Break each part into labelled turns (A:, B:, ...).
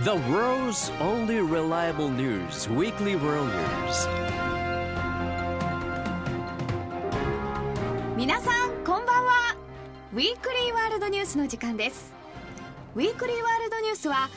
A: The world's only reliable news. Weekly World News.
B: 皆さんこんばんは。ウィークリーワールドニュースの時間です。ウィークリーワールドニュースは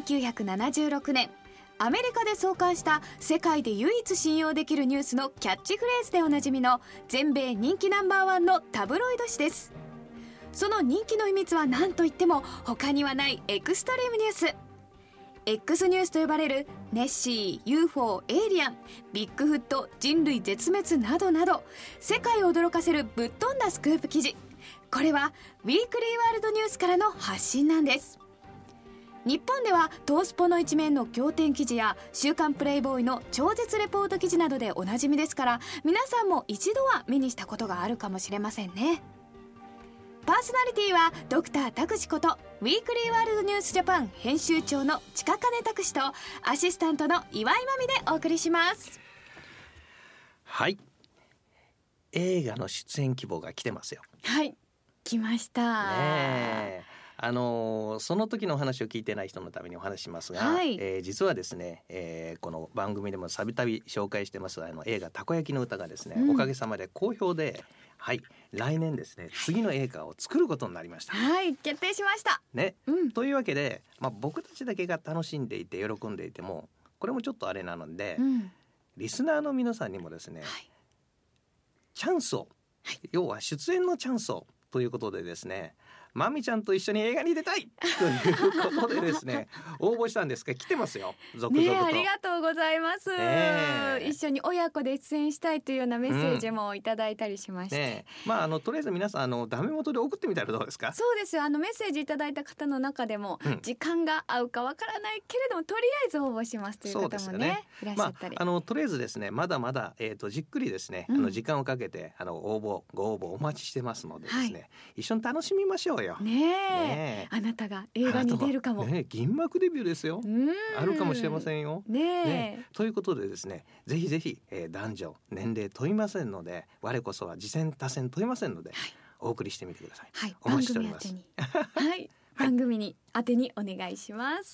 B: 1976年アメリカで創刊した世界で唯一信用できるニュースのキャッチフレーズでおなじみの全米人気ナンバーワンのタブロイド紙です。その人気の秘密は何といっても他にはないエクストリームニュース。X ニュースと呼ばれるネッシー、UFO、エイリアン、ビッグフット、人類絶滅などなど世界を驚かせるぶっ飛んだスクープ記事。これはウィークリーワールドニュースからの発信なんです。日本ではトースポの一面の仰天記事や週刊プレイボーイの超絶レポート記事などでおなじみですから、皆さんも一度は目にしたことがあるかもしれませんね。パーソナリティはドクター拓司ことウィークリーワールドニュースジャパン編集長の近金拓司とアシスタントの岩井真美でお送りします。
C: はい、映画の出演希望が来てますよ。
B: はい、来ました
C: ね。その時のお話を聞いてない人のためにお話しますが、
B: はい、
C: 実はですね、この番組でもたびたび紹介してます映画たこ焼きの歌がですね、おかげさまで好評で、はい、来年ですね次の映画を作ることになりました。
B: はい、決定しました
C: ね。というわけで、僕たちだけが楽しんでいて喜んでいてもこれもちょっとあれなので、リスナーの皆さんにもですね、チャンスを、要は出演のチャンスをということでですね、まみちゃんと一緒に映画に出たいということでですね応募したんですが来てますよ、続々と。
B: ありがとうございます、一緒に親子で出演したいというようなメッセージもいただいたりしまして、
C: とりあえず皆さんダメ元で送ってみたらどうですか。
B: そうですよ。メッセージいただいた方の中でも、時間が合うかわからないけれどもとりあえず応募しますという方もね、いらっしゃったり、
C: とりあえずですねまだまだ、じっくりですね、時間をかけてご応募お待ちしてますのでですね、一緒に楽しみましょうよ。
B: ねえ、あなたが映画に出るかも。
C: 銀幕デビューですよ。あるかもしれませんよ。ということでですね、ぜひぜひ、男女年齢問いませんので、我こそは次戦多戦問いませんので、お送りしてみてください。お待ちしております。
B: 番組に宛てにお願いします。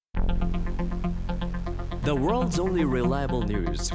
A: The world's only reliable news.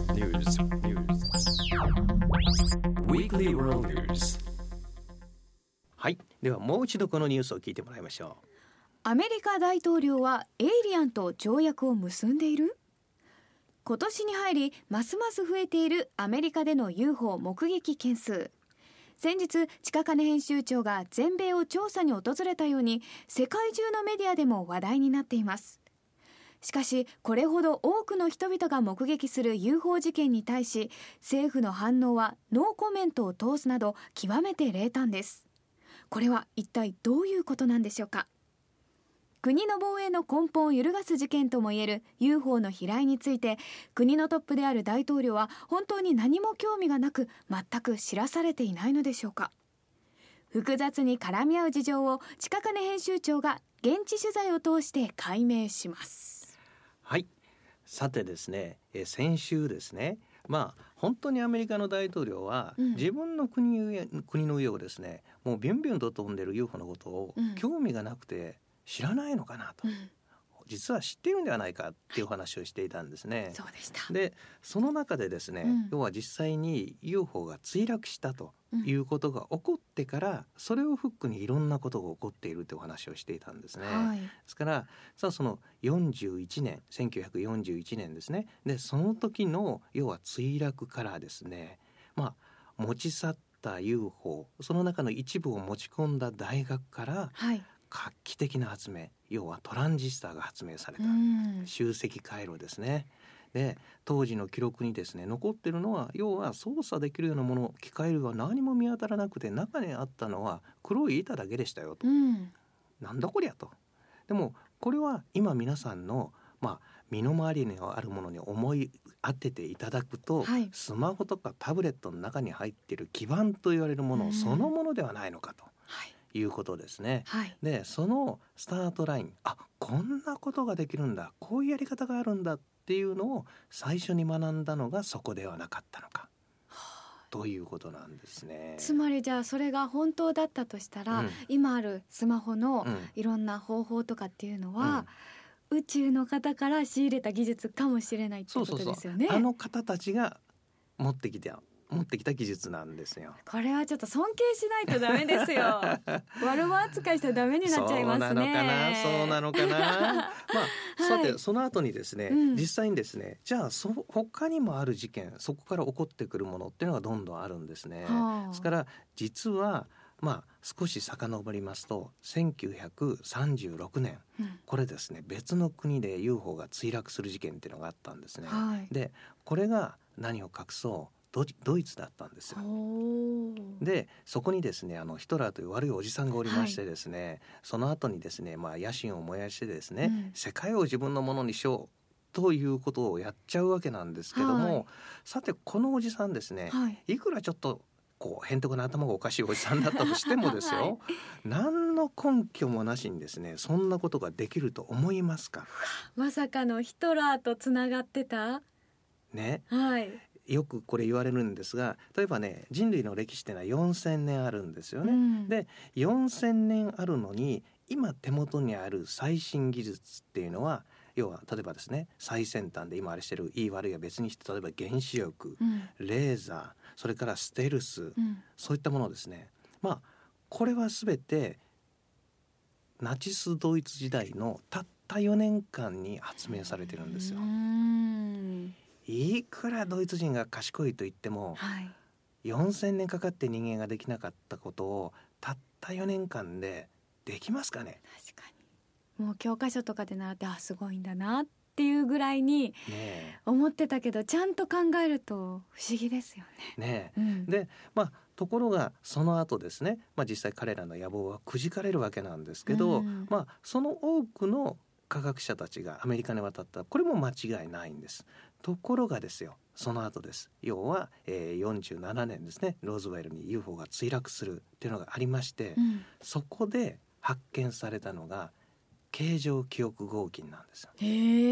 A: Weekly World News.
C: はい、ではもう一度このニュースを聞いてもらいましょう。
B: アメリカ大統領はエイリアンと条約を結んでいる。今年に入りますます増えているアメリカでの UFO 目撃件数。先日近金編集長が全米を調査に訪れたように世界中のメディアでも話題になっています。しかしこれほど多くの人々が目撃する UFO 事件に対し、政府の反応はノーコメントを通すなど極めて冷淡です。これは一体どういうことなんでしょうか。国の防衛の根本を揺るがす事件ともいえる UFO の飛来について、国のトップである大統領は本当に何も興味がなく、全く知らされていないのでしょうか。複雑に絡み合う事情を近金編集長が現地取材を通して解明します。
C: はい、さてですね、先週ですね、本当にアメリカの大統領は、自分の国の上をですね、もうビュンビュンと飛んでる UFO のことを興味がなくて知らないのかなと、実は知っているんではないかっていう話をしていたんですね。
B: そうでした。
C: でその中でですね、要は実際に UFO が墜落したということが起こってから、それをフックにいろんなことが起こっているというお話をしていたんですね。ですからその1941年ですね。でその時の要は墜落からですね、持ち去った UFO その中の一部を持ち込んだ大学から、画期的な発明、要はトランジスターが発明された、集積回路ですね。で当時の記録にですね残っているのは、要は操作できるようなもの、機械類は何も見当たらなくて、中にあったのは黒い板だけでしたよと、なんだこりゃと。でもこれは今皆さんの身の回りにあるものに思い当てていただくと、スマホとかタブレットの中に入っている基板と言われるものそのものではないのかと、いうことですね。でそのスタートライン、こんなことができるんだ、こういうやり方があるんだっていうのを最初に学んだのがそこではなかったのか、ということなんですね。
B: つまりじゃあそれが本当だったとしたら、今あるスマホのいろんな方法とかっていうのは、 宇宙の方から仕入れた技術かもしれないってことですよね。
C: あの方たちが持ってきた技術なんですよ。
B: これはちょっと尊敬しないとダメですよ悪者扱いしたらダメになっちゃいますね。
C: そうなのかなさてその後にですね、実際にですね、じゃあ他にもある事件、そこから起こってくるものっていうのがどんどんあるんですね。ですから実は少し遡りますと1936年、これですね、別の国で UFO が墜落する事件っていうのがあったんですね。でこれが何を隠そうドイツだったんですよ。でそこにですねヒトラーという悪いおじさんがおりましてですね、その後にですね、野心を燃やしてですね、世界を自分のものにしようということをやっちゃうわけなんですけども、さてこのおじさんですね、いくらちょっとへんてこな頭がおかしいおじさんだったとしてもですよ、何の根拠もなしにですねそんなことができると思いますか。
B: まさかのヒトラーとつながってた
C: ね、よくこれ言われるんですが、例えばね、人類の歴史ってのは4000年あるんですよね。で4000年あるのに今手元にある最新技術っていうのは、要は例えばですね、最先端で今あれしてるいい悪いは別にして、例えば原子力、レーザー、それからステルス、そういったものですね。これは全てナチスドイツ時代のたった4年間に発明されてるんですよ。いくらドイツ人が賢いと言っても、4000年かかって人間ができなかったことをたった4年間でできますかね。
B: 確かにもう教科書とかで習ってすごいんだなっていうぐらいに思ってたけど、ちゃんと考えると不思議ですよね。
C: でところがその後ですね、実際彼らの野望はくじかれるわけなんですけど、その多くの科学者たちがアメリカに渡った、これも間違いないんです。ところがですよ、その後です。要は、47年ですね、ローズウェルに UFO が墜落するっていうのがありまして、そこで発見されたのが形状記憶合金なんですよ。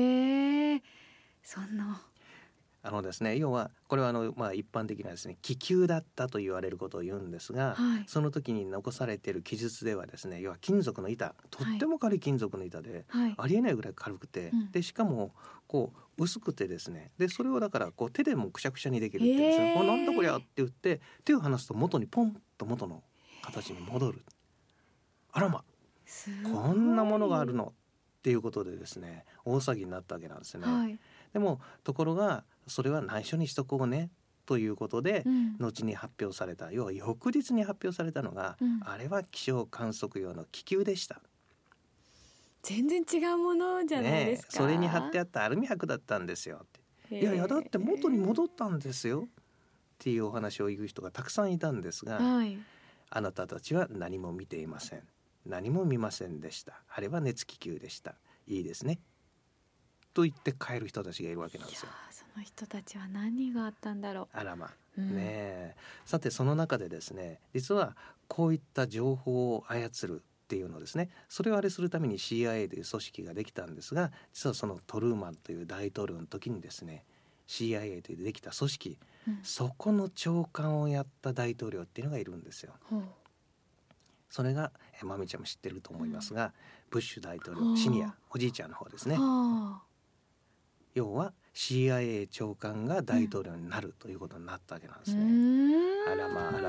B: そんな
C: ですね、要はこれは一般的なですね気球だったと言われることを言うんですが、その時に残されている記述ではですね、要は金属の板、とっても軽い金属の板で、ありえないぐらい軽くて、でしかも薄くてですね、でそれをだから手でもくしゃくしゃにできるっていうんですよ。なんだこりゃって言って手を離すと元にポンと元の形に戻る。あらこんなものがあるのっていうことでですね、大騒ぎになったわけなんですね。でもところがそれは内緒にしとこうねということで、後に発表された、要は翌日に発表されたのが、あれは気象観測用の気球でした。
B: 全然違うものじゃないですか。
C: それに貼ってあったアルミ箔だったんですよって。いやだって元に戻ったんですよっていうお話を言う人がたくさんいたんですが、あなたたちは何も見ていません、何も見ませんでした、あれは熱気球でした、いいですねと言って帰る人たちがいるわけなんですよ。
B: その人たちは何があったんだろう。
C: さてその中でですね、実はこういった情報を操るっていうのですね、それをあれするために CIA という組織ができたんですが、実はそのトルーマンという大統領の時にですね CIA というできた組織、そこの長官をやった大統領っていうのがいるんですよ。それがまみちゃんも知ってると思いますが、ブッシュ大統領シニア、おじいちゃんの方ですね。要は CIA 長官が大統領になるということになったわけなんですね。あら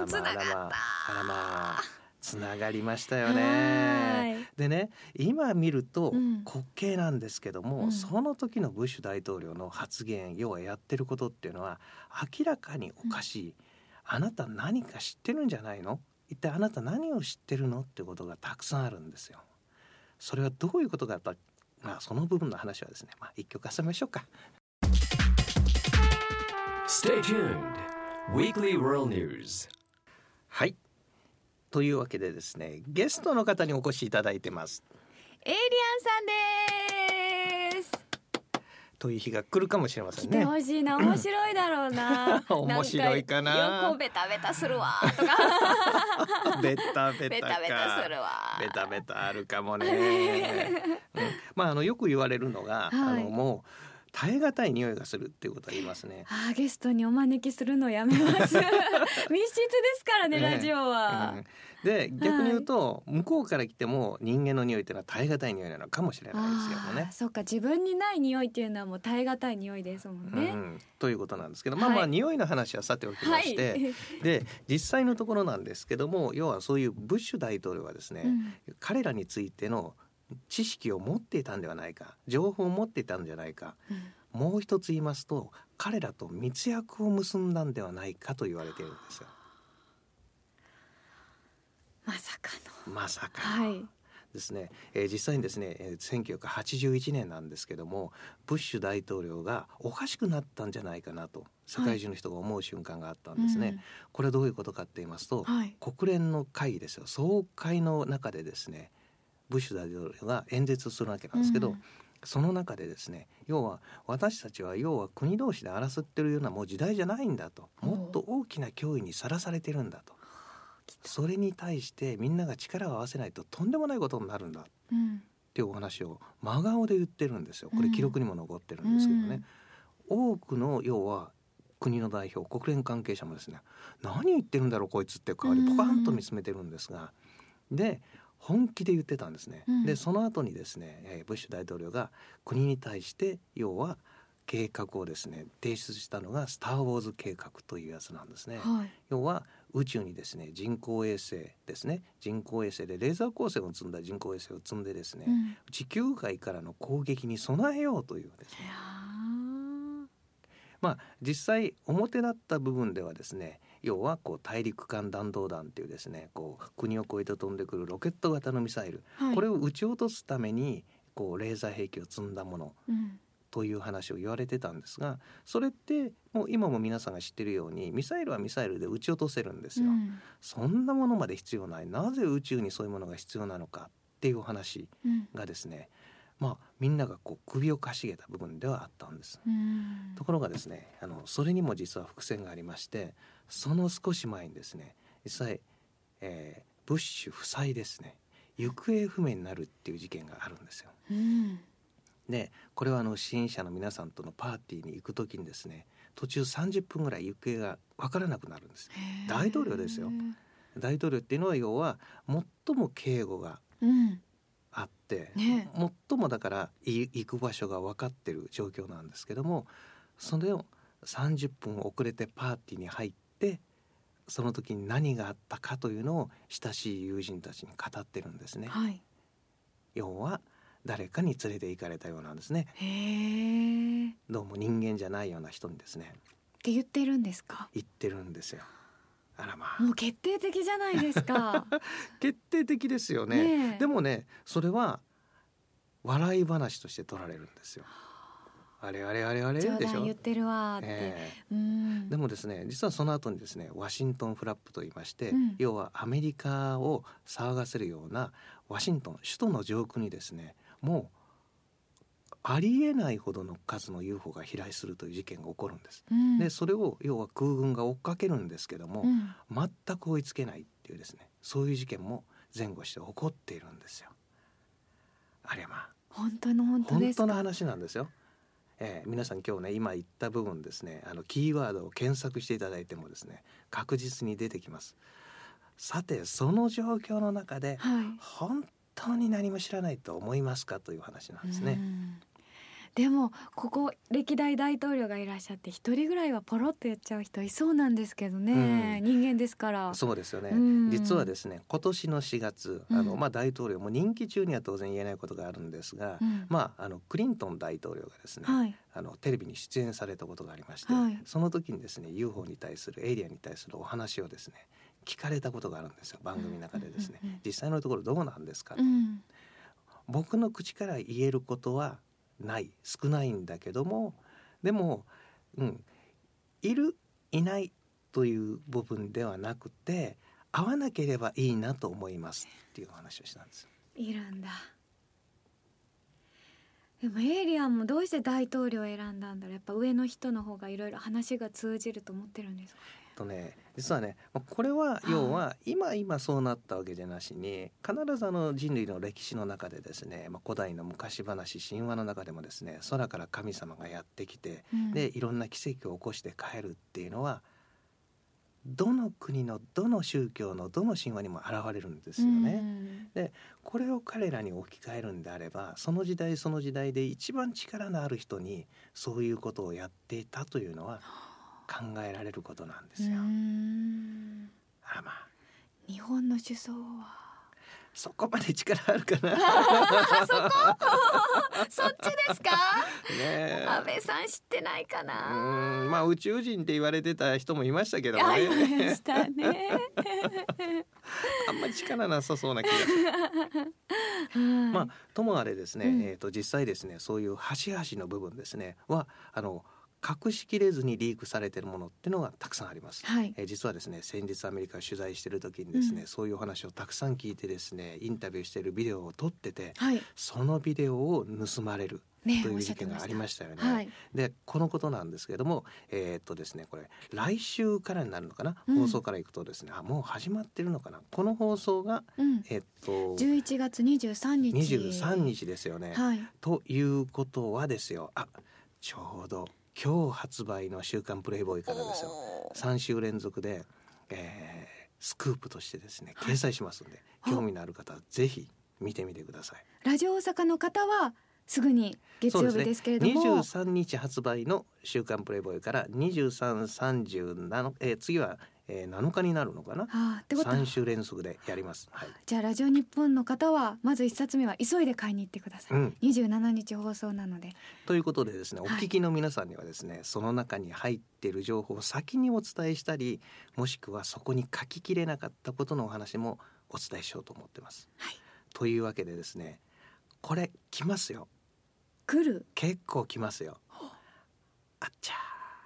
C: まつながりましたよね。でね、今見ると滑稽なんですけども、その時のブッシュ大統領の発言、要はやってることっていうのは明らかにおかしい、あなた何か知ってるんじゃないの、一体あなた何を知ってるのってことがたくさんあるんですよ。それはどういうことかと、その部分の話はですね、一曲挟みましょうか。
A: Stay tuned. Weekly World News.
C: はい、というわけでですね、ゲストの方にお越しいただいてます。
B: エイリアンさんです
C: という日が来るかもしれませんね。
B: 来てほしいな、面白いだろうな
C: 面白いかな。
B: 横ベタベタするわとか
C: ベタベタか、
B: ベタベタするわ、
C: ベタベタあるかもね、よく言われるのが、もう耐え難い匂いがするっていうことは言いますね。
B: ゲストにお招きするのやめます密室ですからね、ラジオは、
C: で逆に言うと、向こうから来ても人間の匂いっていうのは耐え難い匂いなのかもしれないですよね。
B: そうか、自分にない匂いっていうのはもう耐え難い匂いですもんね、
C: ということなんですけど、まあ匂いの話はさておきまして、で実際のところなんですけども、要はそういうブッシュ大統領はですね、彼らについての知識を持っていたんではないか、情報を持っていたんじゃないか、もう一つ言いますと、彼らと密約を結んだんではないかと言われているんですよ。まさかの、ですね、実際にですね、1981年なんですけども、ブッシュ大統領がおかしくなったんじゃないかなと世界中の人が思う瞬間があったんですね、これはどういうことかって言いますと、国連の会議ですよ、総会の中でですね、ブッシュ大統領が演説するわけなんですけど、その中でですね、要は私たちは国同士で争ってるようなもう時代じゃないんだと、もっと大きな脅威にさらされてるんだと、それに対してみんなが力を合わせないととんでもないことになるんだっていうお話を真顔で言ってるんですよ。これ記録にも残ってるんですけどね、多くの要は国の代表、国連関係者もですね、何言ってるんだろうこいつって顔でポカンと見つめてるんですが、で本気で言ってたんですね、でその後にですね、ブッシュ大統領が国に対して要は計画をですね提出したのがスター・ウォーズ計画というやつなんですね、要は宇宙にですね人工衛星ですね、人工衛星でレーザー光線を積んだ人工衛星を積んでですね、地球外からの攻撃に備えようというですね、実際表だった部分ではですね、要は大陸間弾道弾っていうですね、国を越えて飛んでくるロケット型のミサイル、これを撃ち落とすためにレーザー兵器を積んだもの、という話を言われてたんですが、それってもう今も皆さんが知ってるようにミサイルはミサイルで撃ち落とせるんですよ、そんなものまで必要ない、なぜ宇宙にそういうものが必要なのかっていう話がですね、みんなが首をかしげた部分ではあったんです、ところがですね、それにも実は伏線がありまして、その少し前にですね、実際、ブッシュ夫妻ですね、行方不明になるっていう事件があるんですよ、でこれは支援者の皆さんとのパーティーに行くときにですね、途中30分ぐらい行方が分からなくなるんです。大統領ですよ。大統領っていうのは要は最も警護があって、最もだから行く場所が分かってる状況なんですけども、それを30分遅れてパーティーに入って、その時に何があったかというのを親しい友人たちに語ってるんですね、要は誰かに連れて行かれたようなんですね。どうも人間じゃないような人にですね
B: って言ってるんですか。
C: 言ってるんですよ。あら
B: もう決定的じゃないですか
C: 決定的ですよね。でもね、それは笑い話として取られるんですよ。あれでしょ、
B: 冗談言ってるわって、
C: でもですね、実はその後にですね、ワシントンフラップと言いまして、要はアメリカを騒がせるようなワシントン首都の上空にですね、もうありえないほどの数の UFO が飛来するという事件が起こるんです、でそれを要は空軍が追っかけるんですけども、全く追いつけないっていうですね、そういう事件も前後して起こっているんですよ。あれは
B: 本当の
C: 話なんですよ。皆さん今日ね、今言った部分ですね、キーワードを検索していただいてもですね、確実に出てきます。さてその状況の中で、本当に何も知らないと思いますかという話なんですね。
B: でもここ歴代大統領がいらっしゃって一人ぐらいはポロッと言っちゃう人いそうなんですけどね、人間ですから。
C: そうですよね、実はですね、今年の4月大統領も任期中には当然言えないことがあるんですが、クリントン大統領がですね、テレビに出演されたことがありまして、その時にですね UFO に対するエイリアンに対するお話をですね聞かれたことがあるんですよ、番組の中でですね、実際のところどうなんですかと、僕の口から言えることはない少ないんだけども、でも、いるいないという部分ではなくて、会わなければいいなと思いますっていう話をしたんですよ。
B: いるんだ。でもエイリアンもどうして大統領を選んだんだろう。やっぱ上の人の方がいろいろ話が通じると思ってるんですかね。
C: 実はねこれは要は今そうなったわけじゃなしに、必ず人類の歴史の中でですね、古代の昔話神話の中でもですね、空から神様がやってきて、でいろんな奇跡を起こして帰るっていうのはどの国のどの宗教のどの神話にも現れるんですよね。でこれを彼らに置き換えるんであれば、その時代その時代で一番力のある人にそういうことをやっていたというのは考えられることなんですよ。
B: 日本の首相は
C: そこまで力あるかな
B: そっちですか
C: ね。
B: 安倍さん知ってないかな。
C: 宇宙人って言われてた人もいましたけどね。
B: ありましたね
C: あんまり力なさそうな気がするともあれですね、実際ですね、そういう端々の部分ですねは隠しきれずにリークされているものっていうのがたくさんあります、実はですね、先日アメリカを取材している時にですね、そういうお話をたくさん聞いてですね、インタビューしているビデオを撮ってて、そのビデオを盗まれるという事件がありましたよね。でこのことなんですけれども、ですね、これ来週からになるのかな、放送からいくとですね、もう始まってるのかな、この放送が、
B: 11月23日
C: ですよね、ということはですよ、ちょうど今日発売の週刊プレイボーイからですよ、3週連続で、スクープとしてですね掲載しますので、興味のある方はぜひ見てみてください。
B: ラジオ大阪の方はすぐに月曜日ですけれども、
C: 23日発売の週刊プレイボーイから23、37、次は7日になるのかな、3週連続でやります、
B: じゃあラジオ日本の方はまず1冊目は急いで買いに行ってください、27日放送なので。
C: ということでですね、お聞きの皆さんにはですね、その中に入っている情報を先にお伝えしたり、もしくはそこに書ききれなかったことのお話もお伝えしようと思ってます、というわけでですね、これ来ますよ。
B: 来る？
C: 結構来ますよ。あっちゃ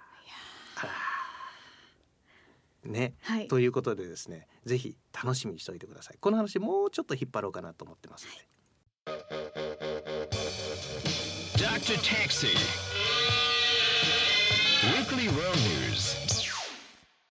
C: ね、ということでですね、ぜひ楽しみにしておいてください。この話もうちょっと引っ張ろうかなと思ってますので、
D: Dr. Taxi Weekly World News